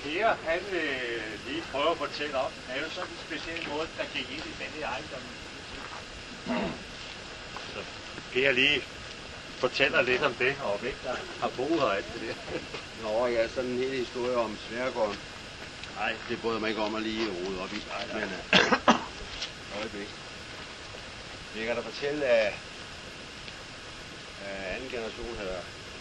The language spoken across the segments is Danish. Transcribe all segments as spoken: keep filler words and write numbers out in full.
Per, han øh, lige prøver at fortælle om, er jo sådan en speciel måde, der gik ind i denne ejendom. Så Per lige fortæller lidt om det, og hvem der har boet her alt det der. Nå, ja, sådan en hel historie om Sværgården. Nej, det bryder mig ikke om at lige rode op i. Nej, nej. Men, uh, øjeblik. Jeg kan da fortælle, at uh, anden generation havde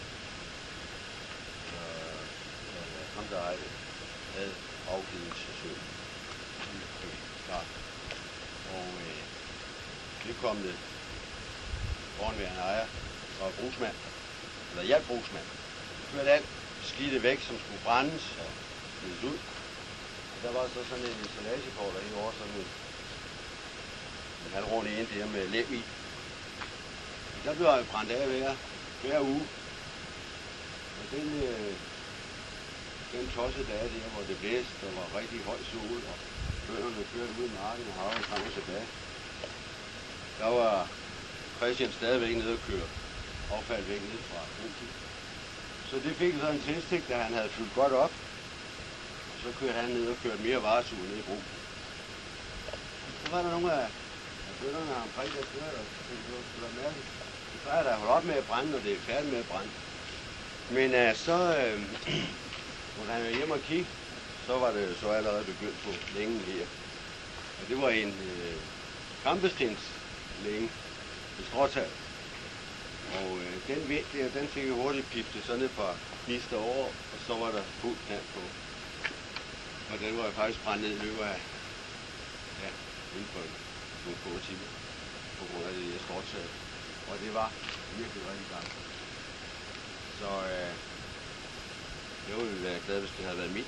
uh, uh, ham, der ejede, havde afgivet til søn. Klart. Og uh, vedkommende forhåndværende ejer og brugsmand, eller hjælp brugsmand, kørte alt skidte væk, som skulle brændes og smides ud. Og der var så sådan en installagekort, der ikke over sådan en, en halvrunde en der med lem i. Og der blev jeg brændt af hver, hver uge. Og den, øh, den tossede dag der, hvor det blæste, der var rigtig høj sol, og bønderne kørte ud i marken og havede frem og tilbage. Der var Christian stadigvæk nede og køre affald væk ned fra huset. Så det fik så en tændstik, da han havde fyldt godt op. Og så kørte han ned og kørte mere varesuge ned i brugen. Så var der nogle af, af bønderne omkring, der kørte, og det skulle være mærkeligt. Det plejer da at holde op med at brænde, når det er færdigt med at brænde. Men uh, så, øh, når han var hjemme og kigge, så var det så allerede begyndt på længen her. Og det var en øh, kampestens længe med stråtag. Og øh, den vind der, den fik jeg hurtigt piptet sådan et par knister over, og så var der fuld knald på. Og den var jeg faktisk brændt ned i løbet af, ja, inden for nogle få timer, på grund af det der stråtag. Og det var virkelig rigtig godt. Så øh, jeg ville være glad, hvis det havde været mit.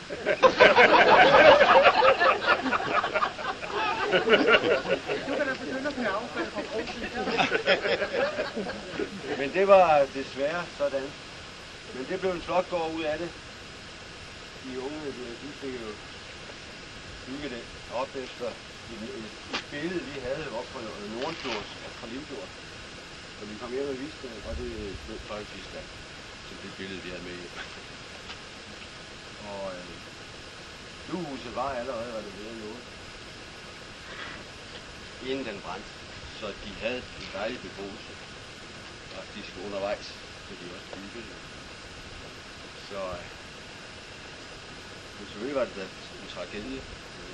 Du kan da begynde at køre affald fra brugssiden. Men det var desværre sådan. Men det blev en flot gård ud af det. De unge, de fik jo bygget det op efter et, et, et billede, vi havde op fra Nordenfjords og fra Limfjord. Så vi kom hjem og viste det, og det blev faktisk da, til det billede, vi havde med hjem. Og øh, stuehuset var allerede renoveret noget, inden den brændte. Så de havde en dejlig beboelse, og de skulle undervejs, så de også byggede. Så øh, selvfølgelig var det da en tragedie.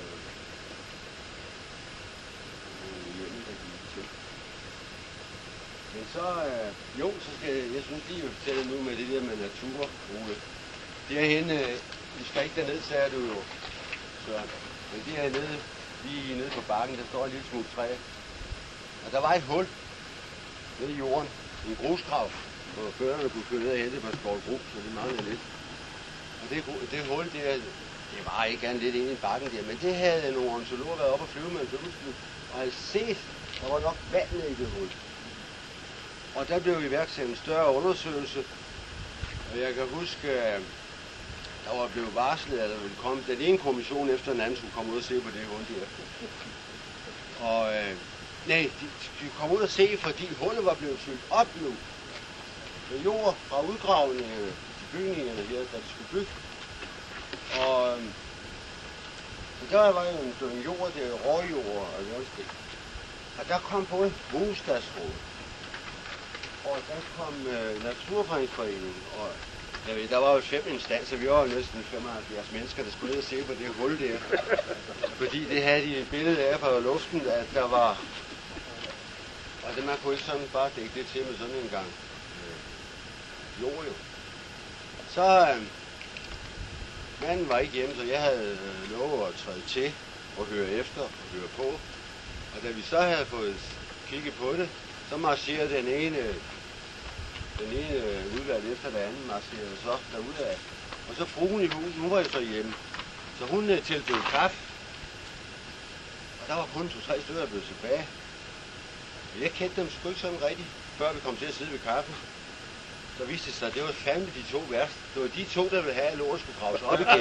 Hjemme, der gik til. Men så, øh, jo, så skal jeg synes lige at fortælle nu med det der med natur, Ole. Derhenne, øh, vi skal ikke derned, sagde du jo, Søren. Men det her nede, lige nede på bakken, der står en lille smule træ. Og der var et hul nede i jorden, en grusgrav, hvor bønderne kunne køre ned og hente på skåret grus, så det manglede lidt. Og det, det hul der, det var ikke andet lidt inde i bakken der, men det havde nogle ornitologer været oppe og flyve med en flyveskib, og havde set, der var nok vand nede i det hul. Og der blev iværksat en større undersøgelse, og jeg kan huske, der var blevet varslet, at der ville komme den ene kommission efter den anden, skulle komme ud og se på det hul der. Og øh, nej, de, de kom ud og se, fordi hullet var blevet fyldt op nu med jord fra udgravningerne til bygningerne her, der de skulle bygge. Og øh, der var jo en døgn jord, det er råjord og det. Og der kom både bostadsråd, og der kom øh, Naturfredningsforeningen, og jeg ved, der var jo fem instanser, vi var jo næsten femoghalvfjerds mennesker, der skulle ned og se på det hul der. Fordi det havde de et billede af fra luften, at der var, og det man kunne ikke sådan bare dække det til med sådan en gang øh, jord jo. Så øh, manden var ikke hjemme, så jeg havde øh, lovet at træde til og høre efter og høre på. Og da vi så havde fået kigget på det, så marcherede den ene, den ene udvalg efter det andet, marcherede så derudad. Og så fruen i huset, hun var jo så hjemme. Så hun tilbød kaffe. Og der var kun to-tre stykker, der blev tilbage. Men jeg kendte dem sgu ikke sådan rigtigt, før vi kom til at sidde ved kaffen. Så viste det sig, at det var fandme de to værste. Det var de to, der ville have, at låret skulle graves op igen.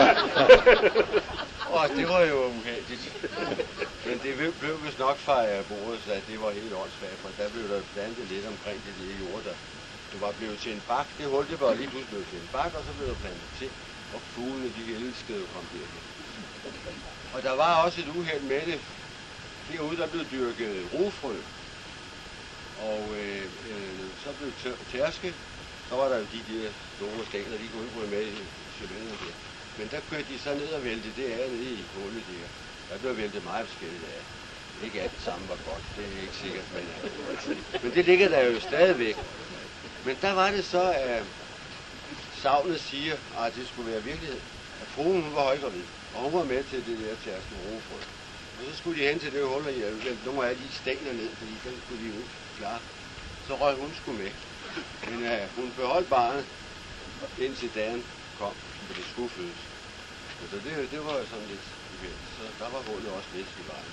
Og det var jo uheldigt. Men det blev vist nok fra bordet, så det var helt åndssvagt, for der blev der plantet lidt omkring det lille jord, der det var blevet til en bak. Det hul, det var lige pludselig blevet til en bak, og så blev der plantet til. Og fuglene, de elskede at komme derhen. Og der var også et uheld med det. Derude, der blev dyrket rugfrø. Og øh, øh, så blev tør- tærske. Så var der jo de der store stængler, de kunne ikke ryge med i cylinderen der. Men der kørte de så ned og vælte det af nede i hullet der. Der blev væltet meget forskelligt af. Ikke alt sammen var godt, det er ikke sikkert, men, øh, men det ligger der jo stadigvæk. Men der var det så, at savnet siger, at det skulle være virkelighed. At fruen, hun var højgravid, og hun var med til det der tærske rugefrø. Og så skulle de hen til det hul, og jeg vælte nogle af de stængler ned, fordi den skulle de jo klare. Så røg hun sgu med. Men øh, hun beholdt barnet, indtil dagen kom, for det skulle fødes. Så det, det var sådan lidt uheldigt. Så der var hullet også lidt i vejen.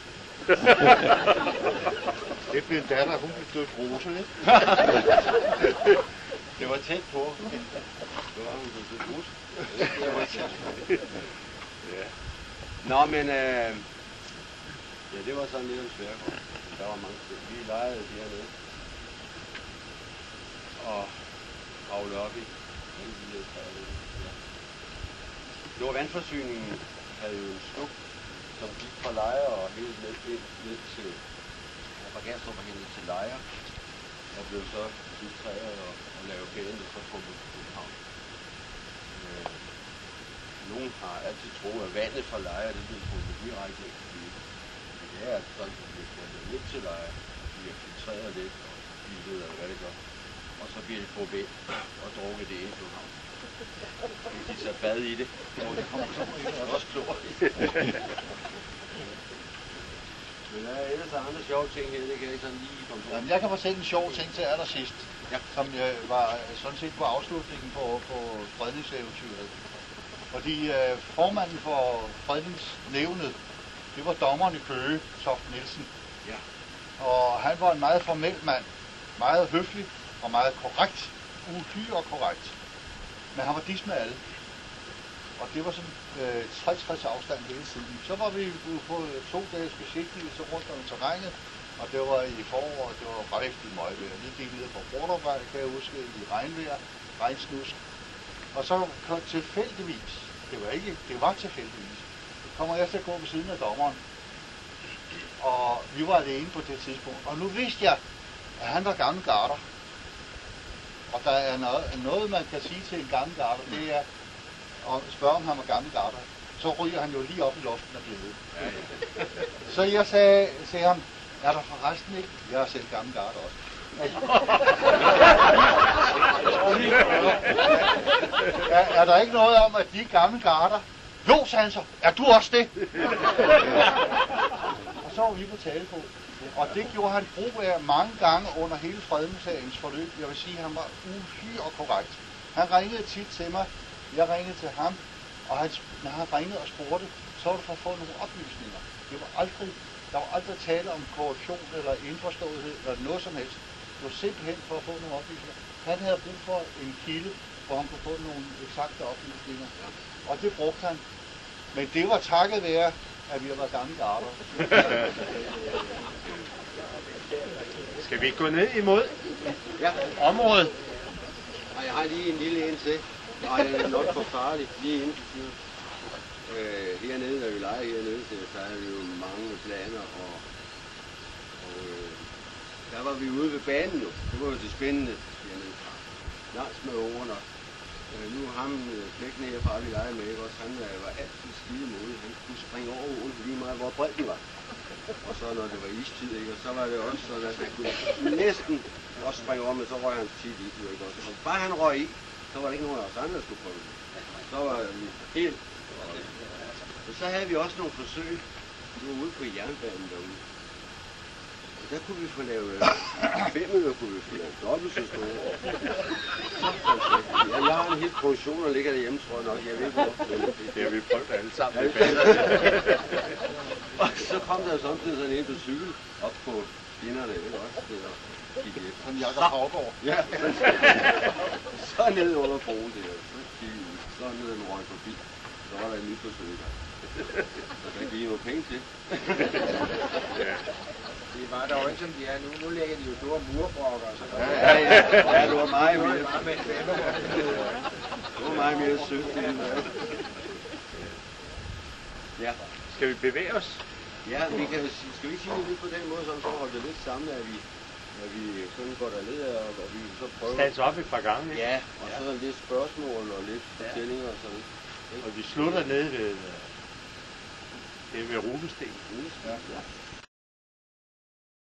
Det blev en datter, hun blev dødt rose, ikke? Det var tæt på. Det var hun blev dødt rose. Det var tæt på. Ja. Nå, men øh, ja, det var sådan lidt om Sværgård. Der var mange steder. Vi legede dernede. Og kravlede op i. Det var vandforsyningen, havde jo en sluk, som gik fra Lejre og helt ned, ned, ned til, og fra Gerstrup og helt ned til Lejre. Der blev så filtreret og, og lavet pæne, og så pumpet på København. Øh, nogen har altid troet, at vandet fra Lejre, det blev pumpet direkte ind, fordi det er sådan, at det bliver pumpet ned til Lejre, de er filtreret lidt, og de ved, hvad det gør. Og så bliver det på vind og drukket det ind i København. De så bad i det. Og det kommer så meget også klor. Men der er ellers andre sjove ting her, det kan jeg ikke sådan lige komme på. Jamen, jeg kan fortælle en sjov ting til allersidst, ja. Som øh, var sådan set på afslutningen på, på fredningseventyret. Fordi øh, formanden for fredningsnævnet, det var dommeren i Køge, Toft Nielsen. Ja. Og han var en meget formel mand, meget høflig og meget korrekt, uhyre korrekt. Men han var dis med alle. Og det var sådan øh, tres tres afstand hele tiden. Så var vi på to dages besigtigelse rundt om terrænet, og det var i foråret, det var rigtig møgvejr. Vi gik ned på Bordervej, kan jeg huske, i regnvejr, regnsnusk. Og så kom tilfældigvis, det var ikke, det var tilfældigvis, kommer jeg til at gå ved siden af dommeren. Og vi var alene på det tidspunkt. Og nu vidste jeg, at han var gammel garder. Og der er noget, noget, man kan sige til en gammel garder, det er at spørge, om han var gammel garder. Så ryger han jo lige op i luften og bliver ved. Ja, ja. Så jeg sagde, sagde ham, er der forresten ikke? Jeg er selv gammel garder også. er, er der ikke noget om, at de er gamle garder? Jo, sagde han så. Er du også det? Og så var vi på talefod. Og det gjorde han brug af mange gange under hele fredningssagens forløb. Jeg vil sige, at han var uhyre korrekt. Han ringede tit til mig. Jeg ringede til ham. Og han, når han ringede og spurgte, så var det for at få nogle oplysninger. Det var aldrig, der var aldrig tale om korruption eller indforståethed eller noget som helst. Det var simpelthen for at få nogle oplysninger. Han havde brug for en kilde, hvor han kunne få nogle eksakte oplysninger. Og det brugte han. Men det var takket være, at vi har været gamle garder. Skal vi gå ned imod Ja. området? Og jeg har lige en lille en til. Nej, det er nok for farligt. Lige inden til siden. Øh, hernede, når vi leger hernede til, så er vi jo mange planer. Og, og øh, der var vi ude ved banen jo. Det var jo det spændende hernede fra. Langs med årene. Øh, nu ham knækken herfra, vi leger med, ikke også? Han øh, var altid skide modig. Han kunne springe over åen lige meget, hvor bredt den var. Og så når det var istid, ikke? Og så var det også sådan, at han kunne næsten også springe over, men så røg han tit i, ikke også? Og bare han røg i, så var der ikke nogen af os andre, der skulle prøve det. Så var vi helt... Og så havde vi også nogle forsøg. Vi var ude på jernbanen derude. Og der kunne vi få lavet... Fem minutter kunne vi få lavet dobbelt så store. Ja, jeg har en hel produktion, der ligger derhjemme, tror jeg nok. Jeg ved ikke hvor. Det har vi prøvet alle sammen. Og så kom der samtidig sådan en på cykel op på skinnerne, det var også det der gik efter. Som Jakob Havgård. Ja, så ned under broen der, så gik vi ud, så ned en røg forbi, så var der et nyt forsøg der. Og der gik jo penge til. Det var der jo ikke som de er nu. Nu lægger de jo store murbrokker og sådan noget. Ja, ja, ja, det var meget Det var vildt. meget med Det var meget mere sødt. Ja. Skal vi bevæge os? Ja, vi kan, skal vi ikke sige det lidt på den måde, sådan, så holder det lidt sammen, at vi, at vi sådan går derned, og, og vi så prøver... Stands op et par gange, ikke? Ja, og så lidt spørgsmål og lidt fortællinger og sådan. Og vi slutter nede ved, det ved Rubesten. Ja.